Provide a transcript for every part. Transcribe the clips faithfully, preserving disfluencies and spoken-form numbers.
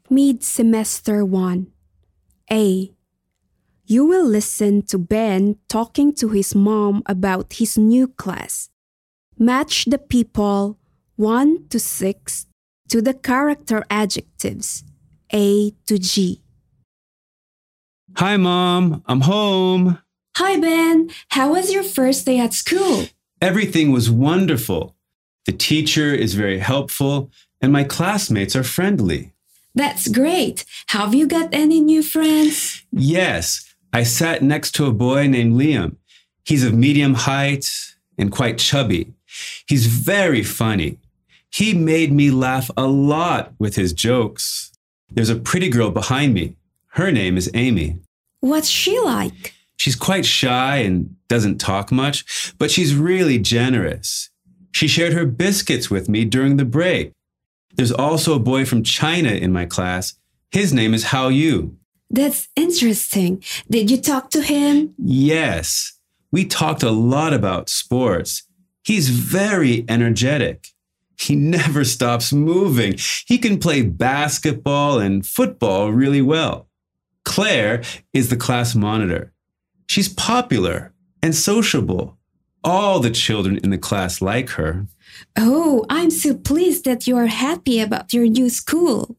Mid-semester one. A. You will listen to Ben talking to his mom about his new class. Match the people one to six to the character adjectives A to G. Hi, Mom. I'm home. Hi, Ben. How was your first day at school? Everything was wonderful. The teacher is very helpful, and my classmates are friendly. That's great. Have you got any new friends? Yes, I sat next to a boy named Liam. He's of medium height and quite chubby. He's very funny. He made me laugh a lot with his jokes. There's a pretty girl behind me. Her name is Amy. What's she like? She's quite shy and doesn't talk much, but she's really generous. She shared her biscuits with me during the break. There's also a boy from China in my class. His name is Hao Yu. That's interesting. Did you talk to him? Yes, we talked a lot about sports. He's very energetic. He never stops moving. He can play basketball and football really well. Claire is the class monitor. She's popular and sociable. All the children in the class like her. Oh, I'm so pleased that you are happy about your new school.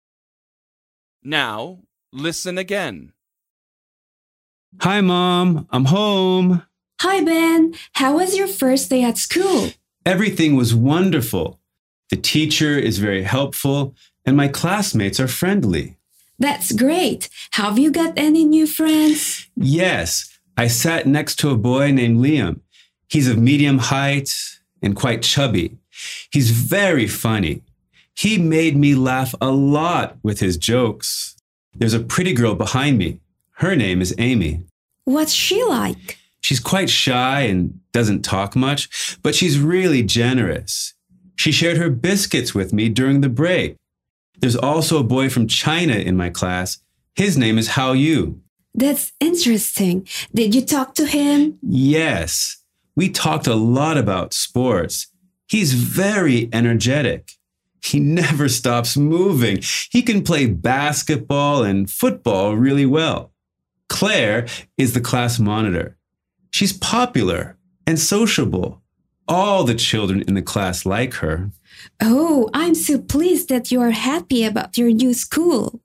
Now, listen again. Hi, Mom. I'm home. Hi, Ben. How was your first day at school? Everything was wonderful. The teacher is very helpful, and my classmates are friendly. That's great. Have you got any new friends? Yes, I sat next to a boy named Liam. He's of medium height and quite chubby. He's very funny. He made me laugh a lot with his jokes. There's a pretty girl behind me. Her name is Amy. What's she like? She's quite shy and doesn't talk much, but she's really generous. She shared her biscuits with me during the break. There's also a boy from China in my class. His name is Hao Yu. That's interesting. Did you talk to him? Yes, we talked a lot about sports. He's very energetic. He never stops moving. He can play basketball and football really well. Claire is the class monitor. She's popular and sociable. All the children in the class like her. Oh, I'm so pleased that you are happy about your new school.